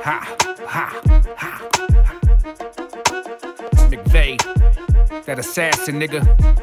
Ha, ha, ha. McVeigh, that assassin nigga.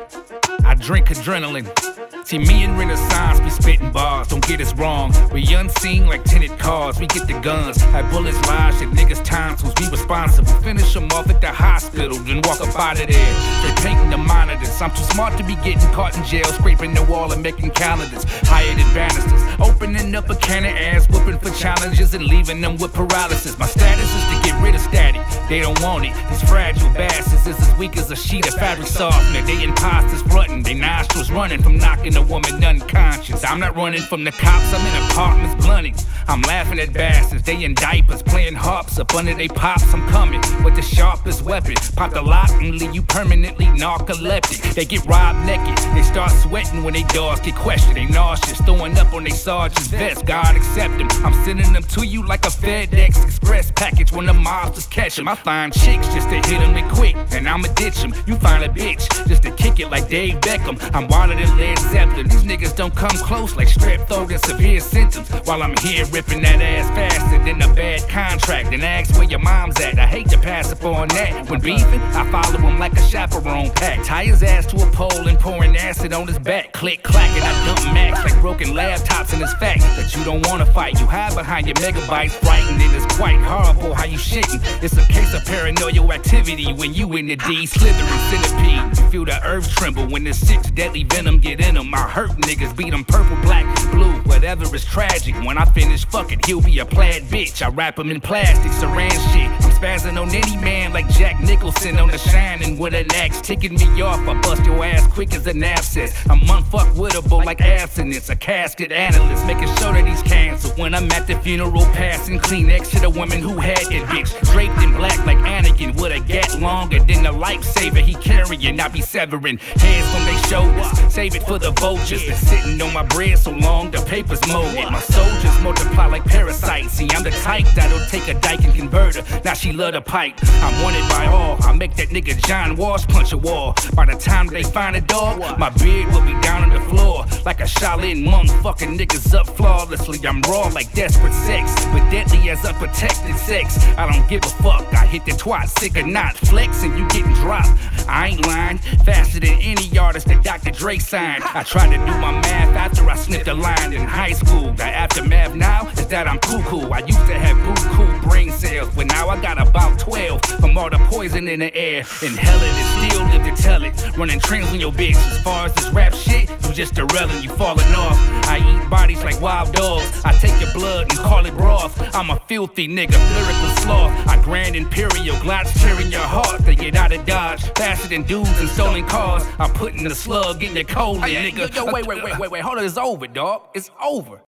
I drink adrenaline. See, me and Renaissance be spitting bars, don't get us wrong. We unseen like tinted cars, we get the guns. Have bullets lodged at niggas' tonsils, we responsible. Finish them off at the hospital, then walk up out of there. They're painting the monitors, I'm too smart to be getting caught in jail. Scraping the wall and making calendars, higher than banisters. Opening up a can of ass, whooping for challenges and leaving them with paralysis. My status is to get rid of static, they don't want it. These fragile bastards is as weak as a sheet of fabric softener. They imposters frontin', they nostrils running from knocking a woman unconscious. I'm not running from the cops, I'm in apartments blunting. I'm laughing at bastards, they in diapers, playing harps up under they pops. I'm coming with the sharpest weapon. Pop the lock and leave you permanently narcoleptic. They get robbed naked, they start sweating when they doors get questioned. They nauseous, throwing up on they sergeant's vest. God accept them, I'm sending them to you like a FedEx Express package when the mobsters catch them. I find chicks just to hit them it quick, and I'ma ditch them. You find a bitch just to kick it like Dave Beckham. I'm wilder than Led Zeppelin. These niggas don't come close like strep throat and severe symptoms. While I'm here ripping that ass faster than a bad contract. And ask where your mom's at. I hate to pass up on that. When beefing, I follow him like a chaperone pack. Tie his ass to a pole and pouring acid on his back. Click, clack, and I dump max like broken laptops. And it's fact that you don't wanna fight. You hide behind your megabytes, frightened. It is quite horrible how you shitting. It's a case of paranoid activity when you in the D. Slithering centipede. You feel the earth tremble when the 6 deadly venom get in them. I hurt niggas, beat them purple, black, blue, whatever is tragic. When I finish, fuck it, he'll be a plaid bitch. I wrap him in plastic, saran shit. I'm spazzing on any man like Jack Nicholson on The Shining with an axe, ticking me off. I bust your ass quick as an abscess. I'm unfuckwittable like abstinence. A casket analyst, making sure that he's canceled. When I'm at the funeral, passing Kleenex to the woman who had it, bitch. Draped in black like Anakin with a gat longer than the lifesaver he carrying. I be severing heads from they shoulders. Save it for the vultures. Been sitting on my bread so long, the paper's molded. My soldiers multiply like parasites. See, I'm the type that'll take a dyke and convert her. Now she love the pipe. I'm wanted by all. I make that nigga John Walsh punch a wall. By the time they find a dog, my beard will be down on the floor. Like a Shaolin monk, fucking niggas up flawlessly. I'm raw like desperate sex, but deadly as unprotected sex. I don't give a fuck. I hit the twat, sick or not. Flex and you getting dropped. I ain't lying. Faster than any artist that Dr. Dre signed. I tried to do my math after I sniffed a line in high school. The aftermath now is that I'm cuckoo. I used to have buku brain cells, but now I got about 12 from all the poison in the air. Inhaling it, still live to tell it. Running trains on your bitch. As far as this rap shit, you just a relin', you falling off. I eat bodies like wild dogs. I take your blood and call it broth. I'm a filthy nigga, lyrical sloth. I grand imperial, glide tearing your heart. They get out of Dodge faster than dudes in stolen cars. I'm putting the slug in your colon, nigga. Yo, wait, hold on, it's over, dog. It's over.